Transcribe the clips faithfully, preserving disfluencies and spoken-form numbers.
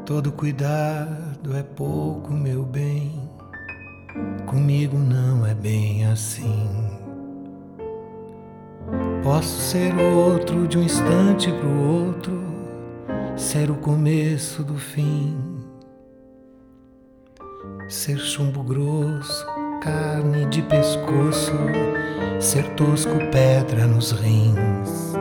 Todo cuidado é pouco, meu bem. Comigo não é bem assim. Posso ser outro de um instante pro outro, ser o começo do fim. Ser chumbo grosso, carne de pescoço, ser tosco, pedra nos rins.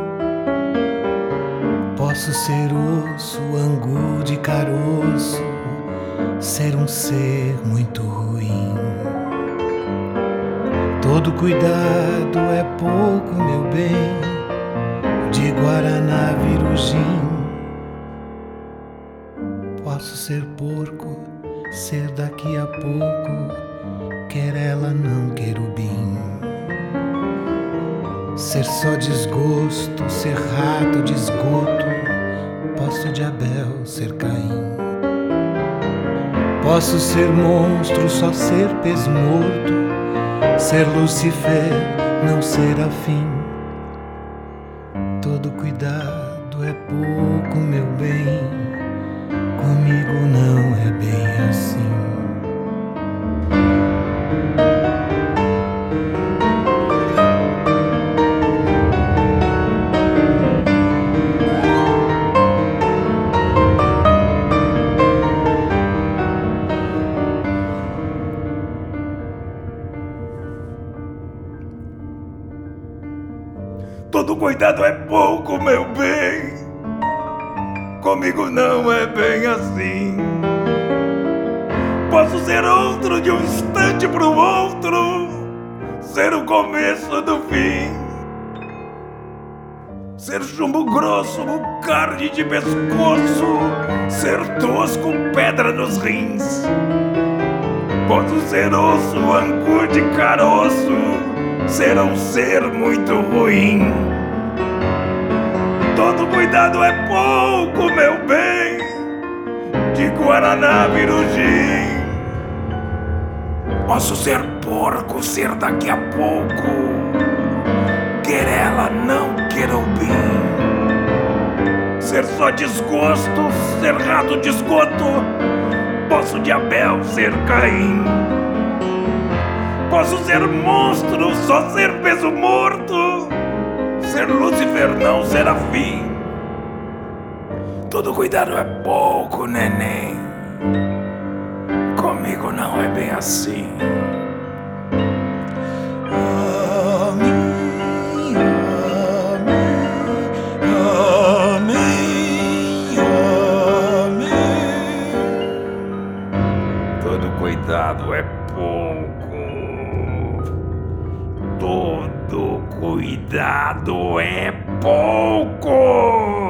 Posso ser osso, angu de caroço, ser um ser muito ruim. Todo cuidado é pouco, meu bem, de Guaraná Virugim. Posso ser porco, ser daqui a pouco, quer ela não querubim. Ser só desgosto, ser rato de esgoto, posso de Abel ser Caim. Posso ser monstro, só ser pez morto, ser Lucifer, não ser afim. Todo cuidado é pouco, meu bem, comigo não é bem assim. Todo cuidado é pouco, meu bem, comigo não é bem assim. Posso ser outro de um instante pro outro, ser o começo do fim. Ser chumbo grosso, carne de pescoço, ser tosco, pedra nos rins. Posso ser osso, angu de caroço, ser um ser muito ruim. Todo cuidado é pouco, meu bem, de Guaraná Virugim. Posso ser porco, ser daqui a pouco, quer ela não querubim. Ser só desgosto, ser rato de esgoto, posso de Abel ser Caim. Posso ser monstro, só ser peso morto, ser Lúcifer, não ser afim. Todo cuidado é pouco, neném, comigo não é bem assim. Amém, amém, amém. Todo cuidado é pouco. Todo cuidado é pouco.